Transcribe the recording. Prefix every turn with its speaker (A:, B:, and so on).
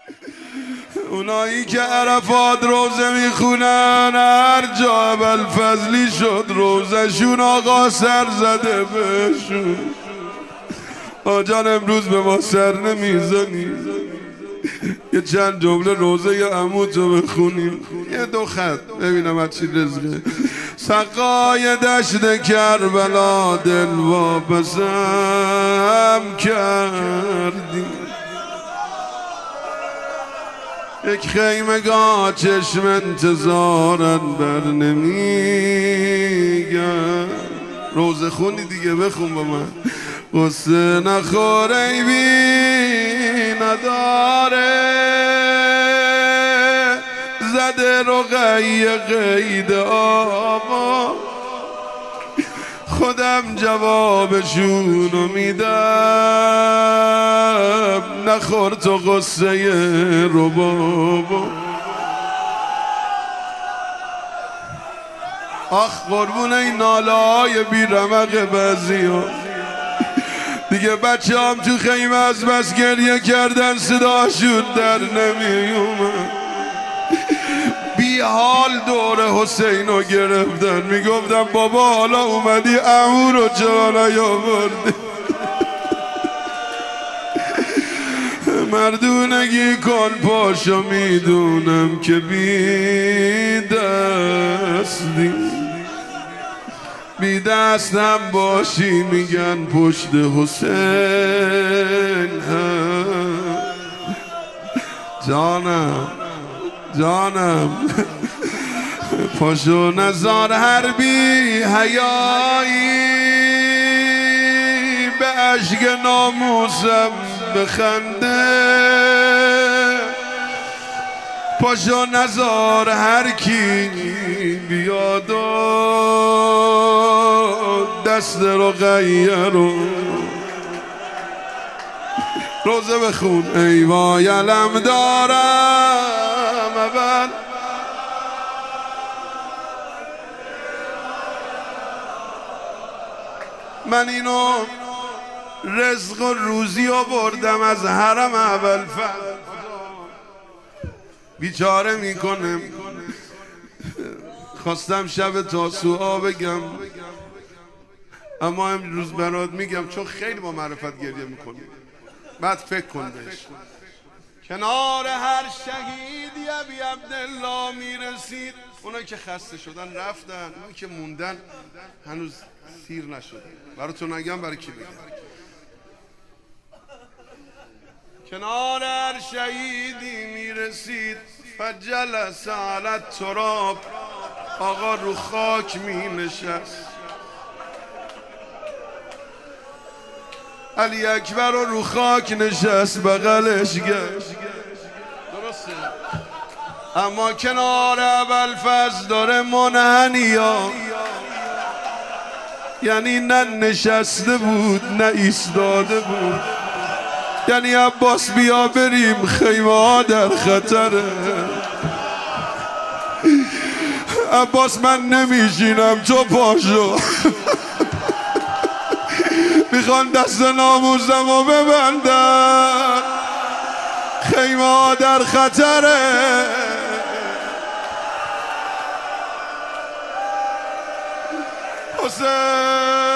A: اونایی که عرفات روزه میخونن هر جا ابوالفضلی شد روزشون آقا سر زده بهشون. آجان امروز به ما سر نمیزنی، یه چند جمله روزه عموتو بخونیم، یه دو خط ببینم از چی رزقه. سقای دشت کربلا دل واپسم کردی، یک خیمگاه چشم انتظارت بر نمیگم. روزه خونی دیگه بخون با من. قصه نخور ای بی نداره، زده رقیه قید آقا، خودم جوابشونو میدم، نخور تو قصه رو بابا. آخ قربون این ناله های بی رمق بعضی ها دیگه. بچه هم تو خیمه از بس گریه کردن صداشون در نمی اومد، بی حال دور حسینو گرفتن، میگفتم بابا حالا اومدی عمو رو چرا نیاوردی؟ مردونگی کن پاشو، میدونم که بی دستی، بی دستم باشی میگن پشت حسین. جانم جانم پاشو نزار هر بی حیایی، به عشق ناموسم بخنده، پاشو نزار هر کی بیاد و دست رقیه رو روزه بخون. ای وای علم دارم اول من اینو رزق و روزی آوردم از حرم ابوالفضل، بیچاره میکنم. خواستم شب تاسوعا بگم اما امروز برات میگم چون خیلی با معرفت گریه میکنی، بعد فکر کن بهش. کنار هر شهیدی ابی عبدالله میرسید، اونایی که خسته شدن رفتن، اونایی که موندن هنوز سیر نشدن. براتون نگم برای کی بگم. کنار هر شهیدی میرسید فجلس علی التراب، آقا رو خاک می نشست. علی اکبر رو خاک نشست بغلش گشت. درسته؟ اما کنار ابوالفضل داره منحنیا، یعنی نه نشسته بود نه ایستاده بود. یعنی عباس بیا بریم خیمه ها در خطره. عباس من نمیشینم تو پاشو، میخوان دست ناموسم رو ببندن، خیمه ها در خطره. حسین